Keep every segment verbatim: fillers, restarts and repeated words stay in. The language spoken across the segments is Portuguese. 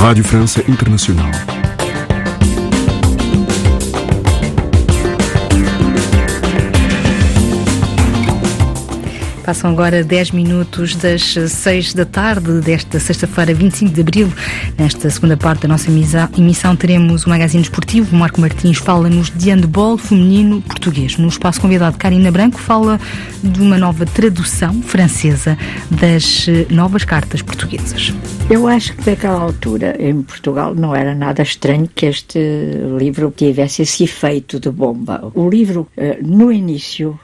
Rádio França Internacional. Passam agora dez minutos das seis da tarde desta sexta-feira, vinte e cinco de abril. Nesta segunda parte da nossa emissão teremos o magazine esportivo. O Marco Martins fala-nos de handball feminino português. No espaço convidado, Karina Branco fala de uma nova tradução francesa das novas cartas portuguesas. Eu acho que naquela altura, em Portugal, não era nada estranho que este livro tivesse esse efeito de bomba. O livro, no início,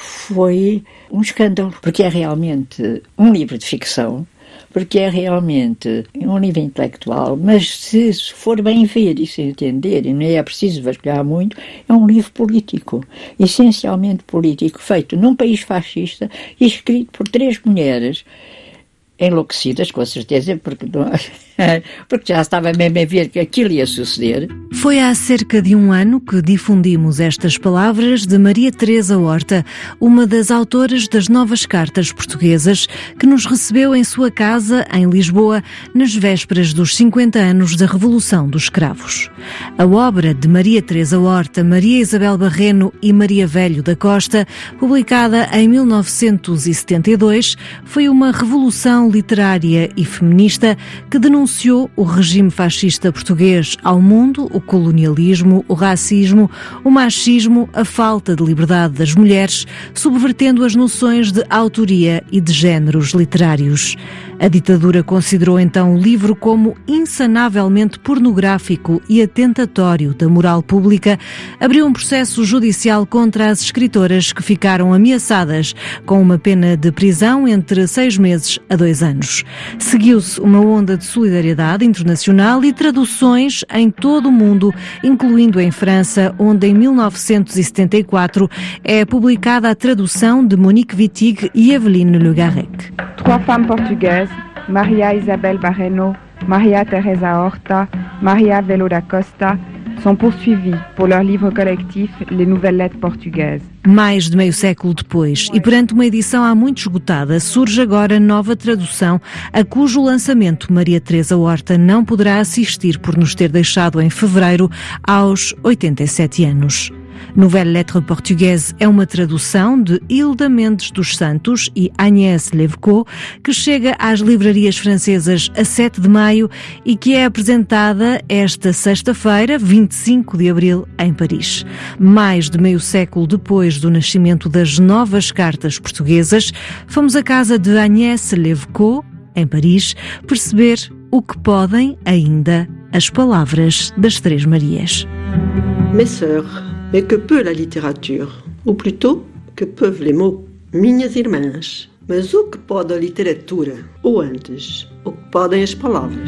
foi um escândalo, porque é realmente um livro de ficção, porque é realmente um livro intelectual, mas se for bem ver e se entender, e não é preciso vasculhar muito, é um livro político, essencialmente político, feito num país fascista e escrito por três mulheres enlouquecidas, com certeza, porque, não, porque já estava mesmo a ver que aquilo ia suceder. Foi há cerca de um ano que difundimos estas palavras de Maria Teresa Horta, uma das autoras das novas cartas portuguesas, que nos recebeu em sua casa, em Lisboa, nas vésperas dos cinquenta anos da Revolução dos Cravos. A obra de Maria Teresa Horta, Maria Isabel Barreno e Maria Velho da Costa, publicada em mil novecentos e setenta e dois, foi uma revolução literária e feminista que denunciou o regime fascista português ao mundo, o colonialismo, o racismo, o machismo, a falta de liberdade das mulheres, subvertendo as noções de autoria e de géneros literários. A ditadura considerou então o livro como insanavelmente pornográfico e atentatório da moral pública, abriu um processo judicial contra as escritoras que ficaram ameaçadas com uma pena de prisão entre seis meses a dois anos. Seguiu-se uma onda de solidariedade internacional e traduções em todo o mundo, incluindo em França, onde em mil novecentos e setenta e quatro é publicada a tradução de Monique Wittig e Evelyne Le Garrec. Trois femmes portugaises, Maria Isabel Barreno, Maria Teresa Horta, Maria Velho da Costa, sont poursuivies pour leur livre collectif Les Nouvelles Lettres Portugaises. Mais de meio século depois, e perante uma edição há muito esgotada, surge agora nova tradução, a cujo lançamento Maria Teresa Horta não poderá assistir por nos ter deixado em fevereiro aos oitenta e sete anos. Nouvelles Lettres Portugaises é uma tradução de Hilda Mendes dos Santos e Agnès Levco, que chega às livrarias francesas a sete de maio e que é apresentada esta sexta-feira, vinte e cinco de abril, em Paris. Mais de meio século depois do nascimento das novas cartas portuguesas, fomos à casa de Agnès Levco, em Paris, perceber o que podem ainda as palavras das Três Marias. Mes sœurs, mais que peut la littérature? Ou plutôt, que peuvent les mots? Minhas irmãs, mas o que pode a literatura? Ou antes, o que podem as palavras?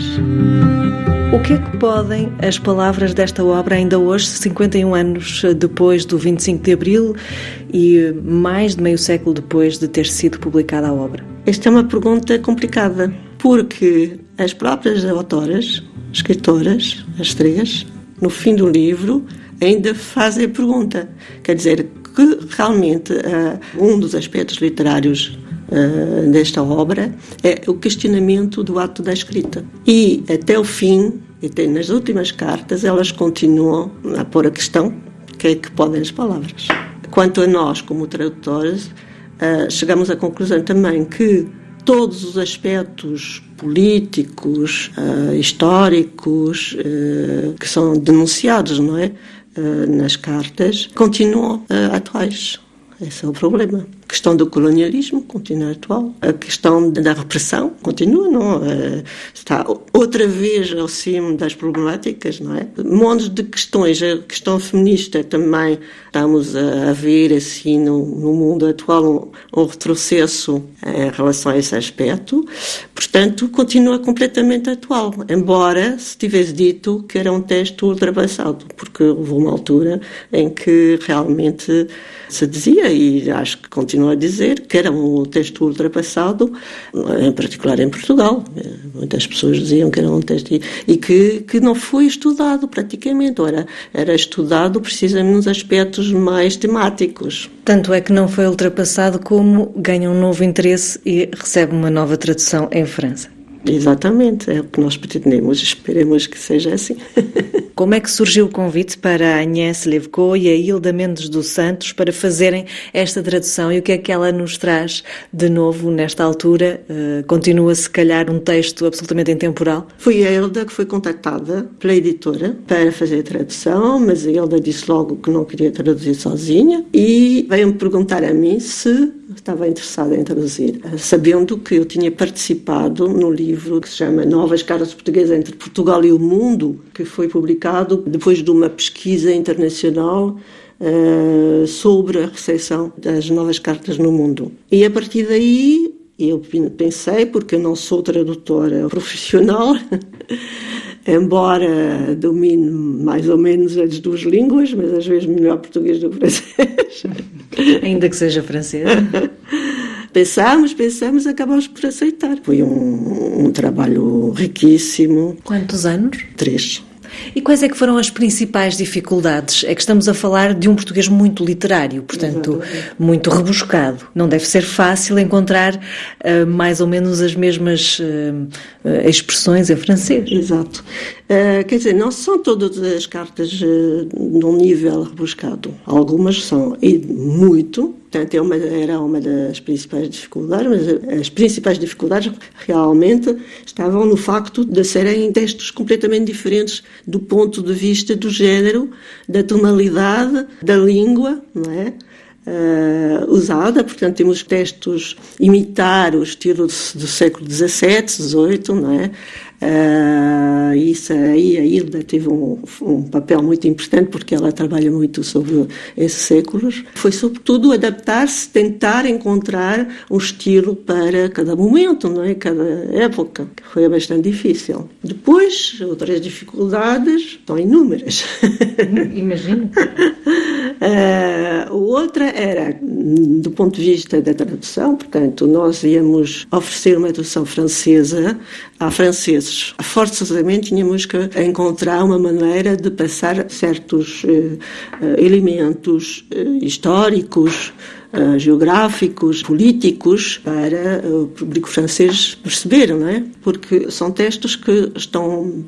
O que é que podem as palavras desta obra ainda hoje, cinquenta e um anos depois do vinte e cinco de abril e mais de meio século depois de ter sido publicada a obra? Esta é uma pergunta complicada, porque as próprias autoras, escritoras, as três, no fim do livro, ainda fazem a pergunta. Quer dizer, que realmente uh, um dos aspectos literários uh, desta obra é o questionamento do ato da escrita. E até o fim, até nas últimas cartas, elas continuam a pôr a questão: o que é que podem as palavras? Quanto a nós, como tradutores, uh, chegamos à conclusão também que todos os aspectos políticos, uh, históricos, uh, que são denunciados, não é? Uh, nas cartas, continuam uh, atuais. Esse é o problema. A questão do colonialismo continua atual. A questão da repressão continua, não? Uh, está outra vez ao cimo das problemáticas, não é? Montes de questões. A questão feminista também estamos a, a ver, assim, no, no mundo atual, um, um retrocesso em relação a esse aspecto. Portanto, continua completamente atual. Embora se tivesse dito que era um texto ultrapassado, porque houve uma altura em que realmente se dizia, e acho que continua a dizer, que era um texto ultrapassado, em particular em Portugal. Muitas pessoas diziam que era um texto e, e que, que não foi estudado praticamente, ou era, era estudado precisamente nos aspectos mais temáticos. Tanto é que não foi ultrapassado como ganha um novo interesse e recebe uma nova tradução em França. Exatamente, é o que nós pretendemos. Esperemos que seja assim. Como é que surgiu o convite para a Agnès Levko e a Hilda Mendes dos Santos para fazerem esta tradução e o que é que ela nos traz de novo nesta altura? Uh, continua, se calhar, um texto absolutamente intemporal? Foi a Hilda que foi contactada pela editora para fazer a tradução, mas a Hilda disse logo que não queria traduzir sozinha e veio-me perguntar a mim se estava interessada em traduzir, sabendo que eu tinha participado no livro que se chama Novas Cartas Portuguesas entre Portugal e o Mundo, que foi publicado depois de uma pesquisa internacional uh, sobre a recepção das novas cartas no mundo. E a partir daí eu pensei, porque eu não sou tradutora profissional, embora domine mais ou menos as duas línguas, mas às vezes melhor português do que francês. Ainda que seja francês. Pensámos, pensámos, acabámos por aceitar. Foi um, um trabalho riquíssimo. Quantos anos? Três. E quais é que foram as principais dificuldades? É que estamos a falar de um português muito literário, portanto, exatamente, muito rebuscado. Não deve ser fácil encontrar uh, mais ou menos as mesmas uh, uh, expressões em francês. Exato. Uh, quer dizer, não são todas as cartas uh, num nível rebuscado. Algumas são, e muito. Portanto, é uma, era uma das principais dificuldades, mas as principais dificuldades realmente estavam no facto de serem textos completamente diferentes do ponto de vista do género, da tonalidade, da língua, não é? Uh, usada. Portanto, temos textos imitar o estilo do, do século dezassete, dezoito, não é? Uh, isso aí a Hilda teve um, um papel muito importante porque ela trabalha muito sobre esses séculos. Foi sobretudo adaptar-se, tentar encontrar um estilo para cada momento, não é? Cada época, que foi bastante difícil. Depois, outras dificuldades são inúmeras. Imagino. Uh, outra era, do ponto de vista da tradução, portanto, nós íamos oferecer uma tradução francesa a franceses. Forçosamente tínhamos que encontrar uma maneira de passar certos uh, elementos uh, históricos, uh, geográficos, políticos, para o público francês perceber, não é? Porque são textos que estão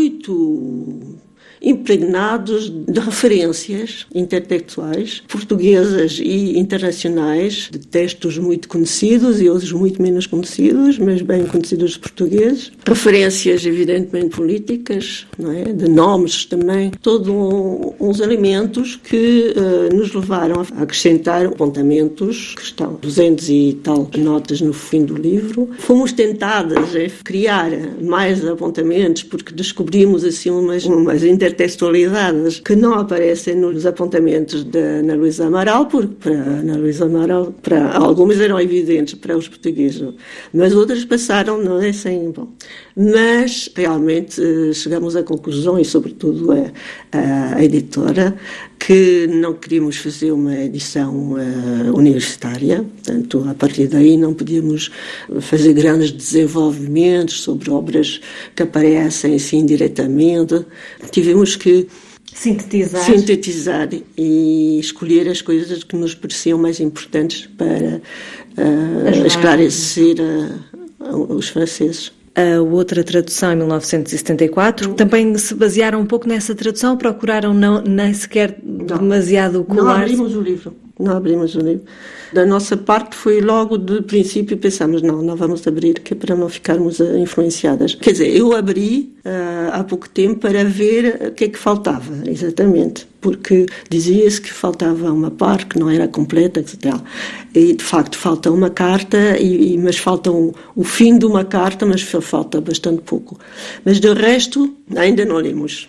muito impregnados de referências intertextuais portuguesas e internacionais, de textos muito conhecidos e outros muito menos conhecidos, mas bem conhecidos portugueses. Referências, evidentemente, políticas, não é? De nomes também. Todos um, uns elementos que uh, nos levaram a acrescentar apontamentos, que estão duzentas e tal notas no fim do livro. Fomos tentadas a criar mais apontamentos, porque descobrimos assim umas, umas intertextualidades que não aparecem nos apontamentos da Ana Luísa Amaral, porque para a Ana Luísa Amaral, para algumas eram evidentes para os portugueses, mas outras passaram, não é, sem... Bom, mas realmente chegamos à conclusão, e sobretudo a, a editora, que não queríamos fazer uma edição uh, universitária, portanto, a partir daí não podíamos fazer grandes desenvolvimentos sobre obras que aparecem assim diretamente. Tivemos que sintetizar. sintetizar e escolher as coisas que nos pareciam mais importantes para uh, esclarecer a, a, os franceses. A outra tradução, em mil novecentos e setenta e quatro, também se basearam um pouco nessa tradução, procuraram não, nem sequer não. demasiado colar. Não abrimos o livro, não abrimos o livro. Da nossa parte foi logo de princípio, pensamos, não, não vamos abrir, que é para não ficarmos influenciadas. Quer dizer, eu abri uh, há pouco tempo para ver o que é que faltava, exatamente, porque dizia-se que faltava uma parte que não era completa, etcétera. E, de facto, falta uma carta, e, mas falta um, o fim de uma carta, mas falta bastante pouco. Mas, do resto, ainda não lemos.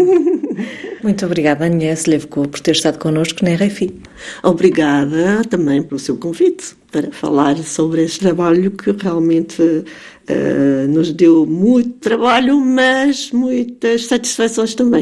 Muito obrigada, Agnès Levko, por ter estado connosco na R F I. Obrigada também pelo seu convite para falar sobre este trabalho que realmente uh, nos deu muito trabalho, mas muitas satisfações também.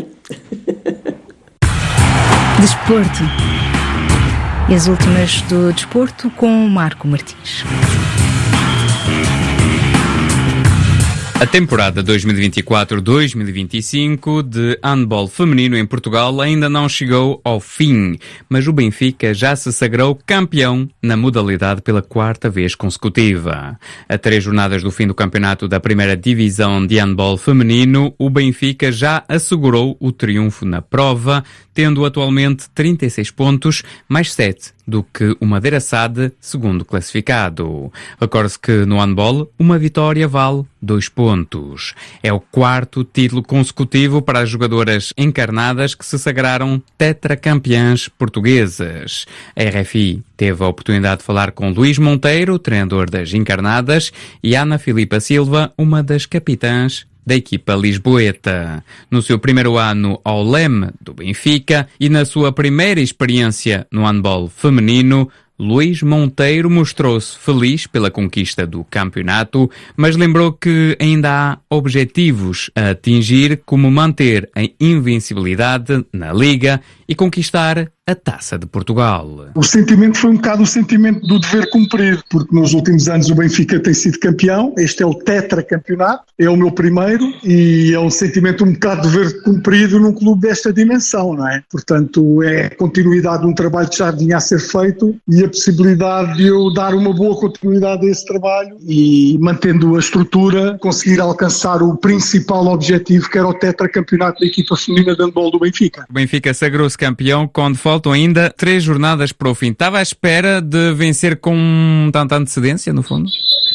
Desporto. E as últimas do desporto com Marco Martins. A temporada dois mil e vinte e quatro dois mil e vinte e cinco de handball feminino em Portugal ainda não chegou ao fim, mas o Benfica já se sagrou campeão na modalidade pela quarta vez consecutiva. A três jornadas do fim do campeonato da primeira divisão de handball feminino, o Benfica já assegurou o triunfo na prova, tendo atualmente trinta e seis pontos, mais sete do que o Madeira S A D, segundo classificado. Recorde-se que no handball, uma vitória vale dois pontos. É o quarto título consecutivo para as jogadoras encarnadas que se sagraram tetracampeãs portuguesas. A R F I teve a oportunidade de falar com Luís Monteiro, treinador das encarnadas, e Ana Filipa Silva, uma das capitãs da equipa lisboeta. No seu primeiro ano ao leme do Benfica e na sua primeira experiência no handball feminino, Luís Monteiro mostrou-se feliz pela conquista do campeonato, mas lembrou que ainda há objetivos a atingir, como manter a invencibilidade na Liga e conquistar a Taça de Portugal. O sentimento foi um bocado o sentimento do dever cumprido, porque nos últimos anos o Benfica tem sido campeão, este é o tetracampeonato, é o meu primeiro e é um sentimento um bocado de dever cumprido num clube desta dimensão, não é? Portanto, é a continuidade de um trabalho que já vinha a ser feito e a possibilidade de eu dar uma boa continuidade a esse trabalho e, mantendo a estrutura, conseguir alcançar o principal objetivo, que era o tetracampeonato da equipa feminina de handball do Benfica. O Benfica sagrou-se campeão quando faltam ainda três jornadas para o fim. Estava à espera de vencer com tanta antecedência, no fundo?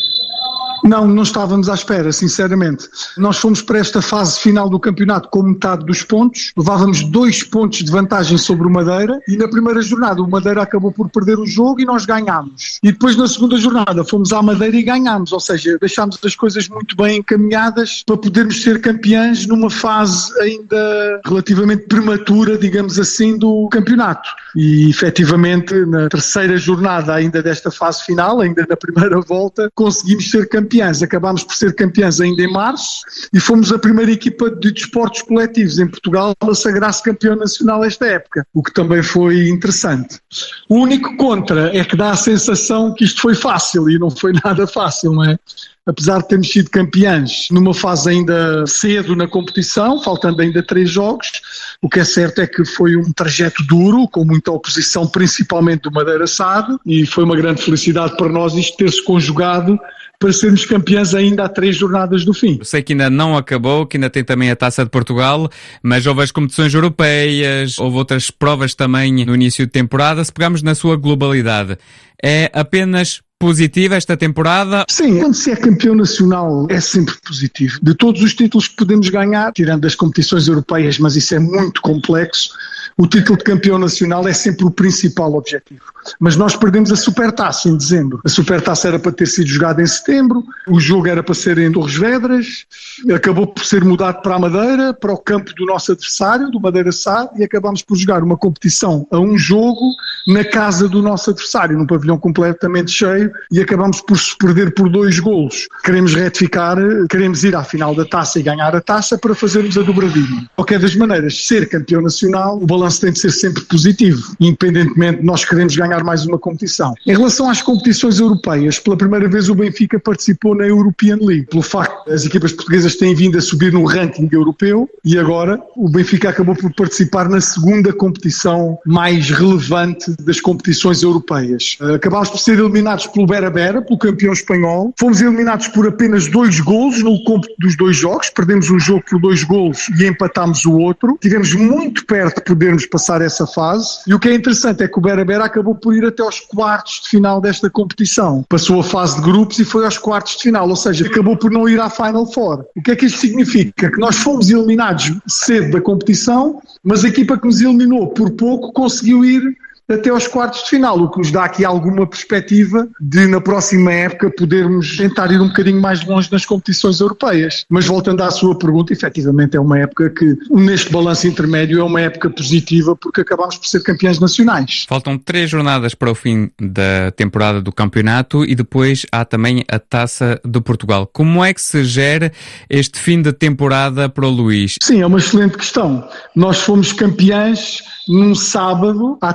Não, não estávamos à espera, sinceramente. Nós fomos para esta fase final do campeonato com metade dos pontos, levávamos dois pontos de vantagem sobre o Madeira e na primeira jornada o Madeira acabou por perder o jogo e nós ganhámos. E depois na segunda jornada fomos à Madeira e ganhámos, ou seja, deixámos as coisas muito bem encaminhadas para podermos ser campeãs numa fase ainda relativamente prematura, digamos assim, do campeonato. E efetivamente na terceira jornada ainda desta fase final, ainda na primeira volta, conseguimos ser campeãs. Acabámos por ser campeãs ainda em março e fomos a primeira equipa de desportos coletivos em Portugal a sagrar-se campeão nacional esta época, o que também foi interessante. O único contra é que dá a sensação que isto foi fácil e não foi nada fácil, não é? Apesar de termos sido campeãs numa fase ainda cedo na competição, faltando ainda três jogos, o que é certo é que foi um trajeto duro, com muita oposição, principalmente do Madeira S A D, e foi uma grande felicidade para nós isto ter-se conjugado para sermos campeãs ainda há três jornadas do fim. Eu sei que ainda não acabou, que ainda tem também a Taça de Portugal, mas houve as competições europeias, houve outras provas também no início de temporada. Se pegarmos na sua globalidade, é apenas positiva esta temporada? Sim, quando se é campeão nacional é sempre positivo. De todos os títulos que podemos ganhar, tirando as competições europeias, mas isso é muito complexo, o título de campeão nacional é sempre o principal objetivo. Mas nós perdemos a Supertaça em dezembro. A Supertaça era para ter sido jogada em setembro, o jogo era para ser em Torres Vedras, acabou por ser mudado para a Madeira, para o campo do nosso adversário, do Madeira S A D, e acabámos por jogar uma competição a um jogo na casa do nosso adversário, num pavilhão completamente cheio, e acabámos por se perder por dois golos. Queremos retificar, queremos ir à final da taça e ganhar a taça para fazermos a dobradinha. De qualquer das maneiras, ser campeão nacional, o balanço tem de ser sempre positivo, independentemente de nós queremos ganhar mais uma competição. Em relação às competições europeias, pela primeira vez o Benfica participou na European League, pelo facto de as equipas portuguesas têm vindo a subir no ranking europeu, e agora o Benfica acabou por participar na segunda competição mais relevante das competições europeias. Acabámos por ser eliminados pelo Bera-Bera, pelo campeão espanhol. Fomos eliminados por apenas dois golos no cômputo dos dois jogos. Perdemos um jogo por dois golos e empatámos o outro. Estivemos muito perto de podermos passar essa fase. E o que é interessante é que o Bera-Bera acabou por ir até aos quartos de final desta competição. Passou a fase de grupos e foi aos quartos de final. Ou seja, acabou por não ir à Final Four. O que é que isto significa? Que nós fomos eliminados cedo da competição, mas a equipa que nos eliminou por pouco conseguiu ir até aos quartos de final, o que nos dá aqui alguma perspectiva de, na próxima época, podermos tentar ir um bocadinho mais longe nas competições europeias. Mas voltando à sua pergunta, efetivamente é uma época que, neste balanço intermédio, é uma época positiva porque acabámos por ser campeões nacionais. Faltam três jornadas para o fim da temporada do campeonato e depois há também a Taça de Portugal. Como é que se gera este fim de temporada para o Luís? Sim, é uma excelente questão. Nós fomos campeões num sábado, há três semanas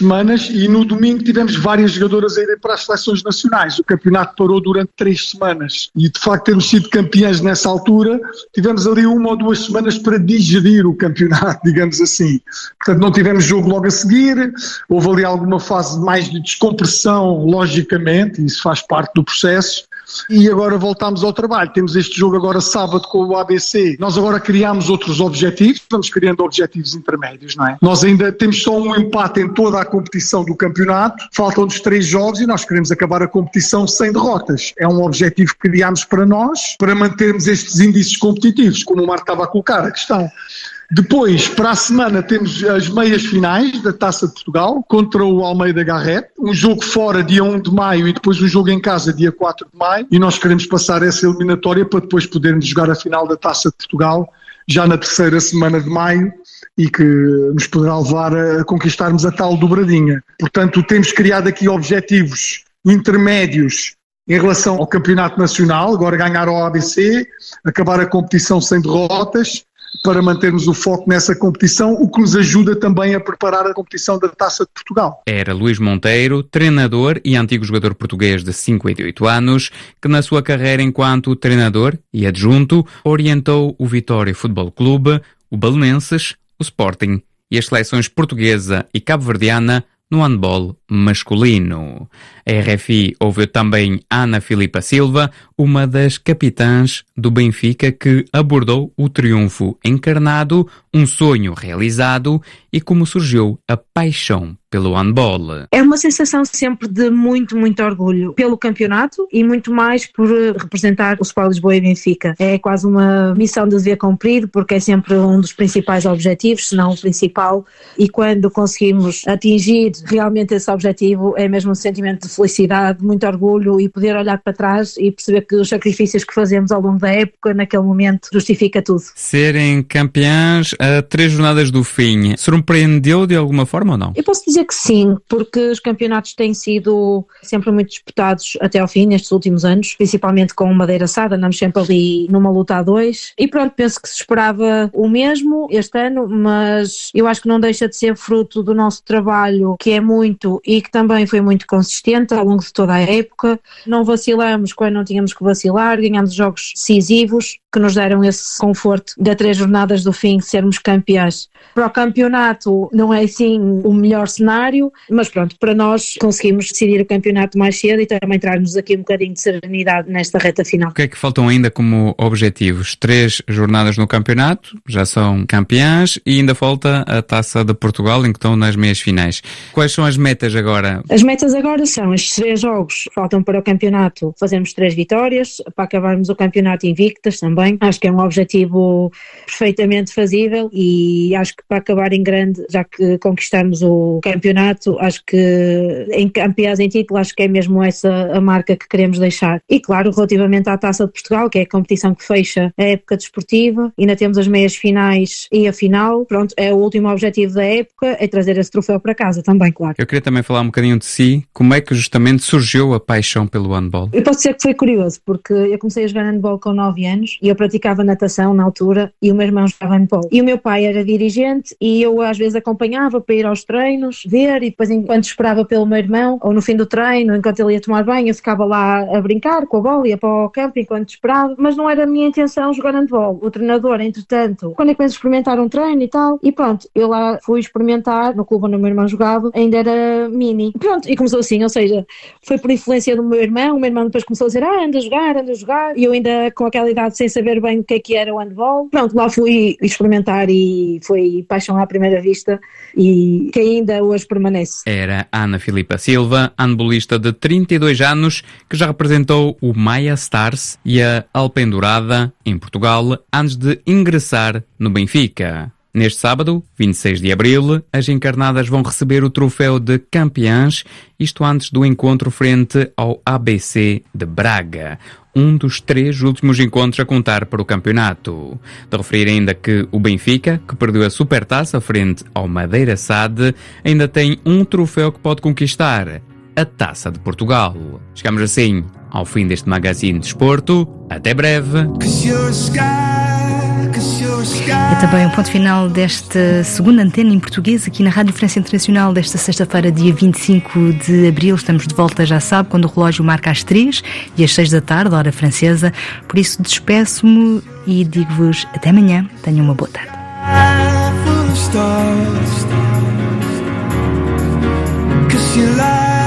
semanas e no domingo tivemos várias jogadoras a irem para as seleções nacionais. O campeonato parou durante três semanas e de facto termos sido campeões nessa altura, tivemos ali uma ou duas semanas para digerir o campeonato, digamos assim. Portanto, não tivemos jogo logo a seguir, houve ali alguma fase mais de descompressão, logicamente, isso faz parte do processo. E agora voltamos ao trabalho. Temos este jogo agora sábado com o A B C. Nós agora criamos outros objetivos, vamos criando objetivos intermédios, não é? Nós ainda temos só um empate em toda a competição do campeonato, faltam-nos três jogos e nós queremos acabar a competição sem derrotas. É um objetivo que criámos para nós, para mantermos estes índices competitivos, como o Marco estava a colocar a questão. Depois, para a semana, temos as meias finais da Taça de Portugal contra o Almeida Garrett. Um jogo fora dia um de maio e depois um jogo em casa dia quatro de maio. E nós queremos passar essa eliminatória para depois podermos jogar a final da Taça de Portugal já na terceira semana de maio e que nos poderá levar a conquistarmos a tal dobradinha. Portanto, temos criado aqui objetivos intermédios em relação ao Campeonato Nacional, agora ganhar ao A B C, acabar a competição sem derrotas, para mantermos o foco nessa competição, o que nos ajuda também a preparar a competição da Taça de Portugal. Era Luís Monteiro, treinador e antigo jogador português de cinquenta e oito anos, que na sua carreira enquanto treinador e adjunto orientou o Vitória Futebol Clube, o Belenenses, o Sporting e as seleções portuguesa e cabo-verdiana no handball masculino. A R F I ouviu também Ana Filipa Silva, uma das capitãs do Benfica, que abordou o triunfo encarnado, um sonho realizado e como surgiu a paixão pelo handball. É uma sensação sempre de muito, muito orgulho pelo campeonato e muito mais por representar o Sport Lisboa e Benfica. É quase uma missão de dever cumprido, porque é sempre um dos principais objetivos, se não o principal, e quando conseguimos atingir realmente esse objetivo é mesmo um sentimento de felicidade, muito orgulho e poder olhar para trás e perceber que os sacrifícios que fazemos ao longo da época, naquele momento, justifica tudo. Serem campeãs a três jornadas do fim, surpreendeu de alguma forma ou não? Eu posso dizer que sim, porque os campeonatos têm sido sempre muito disputados até ao fim nestes últimos anos, principalmente com o Madeira Sada, andamos sempre ali numa luta a dois e pronto, penso que se esperava o mesmo este ano, mas eu acho que não deixa de ser fruto do nosso trabalho, que é muito e que também foi muito consistente ao longo de toda a época. Não vacilamos quando não tínhamos que vacilar, ganhamos jogos decisivos que nos deram esse conforto de três jornadas do fim sermos campeões. Para o campeonato não é assim o melhor cenário, mas pronto, para nós conseguimos decidir o campeonato mais cedo e também traz-nos aqui um bocadinho de serenidade nesta reta final. O que é que faltam ainda como objetivos? Três jornadas no campeonato, já são campeãs e ainda falta a Taça de Portugal, em que estão nas meias finais. Quais são as metas agora? As metas agora são estes três jogos, faltam para o campeonato, fazemos três vitórias, para acabarmos o campeonato invictas também. Acho que é um objetivo perfeitamente fazível e acho que para acabar em grande, já que conquistamos o campeonato, acho que em campeãs em título, acho que é mesmo essa a marca que queremos deixar. E claro, relativamente à Taça de Portugal, que é a competição que fecha a época desportiva, ainda temos as meias finais e a final, pronto, é o último objetivo da época, é trazer esse troféu para casa também, claro. Eu queria também falar um bocadinho de si, como é que justamente surgiu a paixão pelo handball? Eu posso dizer que foi curioso, porque eu comecei a jogar handball com nove anos e eu praticava natação na altura e o meu irmão jogava handball. E o meu pai era dirigente e eu às vezes acompanhava para ir aos treinos, ver, e depois enquanto esperava pelo meu irmão, ou no fim do treino, enquanto ele ia tomar banho, eu ficava lá a brincar com a bola, ia para o campo enquanto esperava, mas não era a minha intenção jogar handball. O treinador, entretanto, quando é que começo a experimentar um treino e tal, e pronto, eu lá fui experimentar no clube onde o meu irmão jogava, ainda era mini. Pronto, e começou assim, ou seja, foi por influência do meu irmão, o meu irmão depois começou a dizer, ah, anda a jogar, anda a jogar, e eu ainda com aquela idade sem saber bem o que é que era o handball. Pronto, lá fui experimentar e foi paixão à primeira vista e que ainda hoje permanece. Era Ana Filipa Silva, handbolista de trinta e dois anos, que já representou o Maia Stars e a Alpendurada em Portugal antes de ingressar no Benfica. Neste sábado, vinte e seis de abril, as encarnadas vão receber o troféu de campeãs, isto antes do encontro frente ao A B C de Braga, um dos três últimos encontros a contar para o campeonato. De referir ainda que o Benfica, que perdeu a Supertaça frente ao Madeira Sade, ainda tem um troféu que pode conquistar, a Taça de Portugal. Chegamos assim ao fim deste Magazine de Desporto. Até breve. É também o ponto final desta segunda antena em português aqui na Rádio França Internacional desta sexta-feira, dia vinte e cinco de abril. Estamos de volta, já sabe, quando o relógio marca às três e às seis da tarde, hora francesa. Por isso despeço-me e digo-vos até amanhã. Tenham uma boa tarde. Stars, 'cause you lie.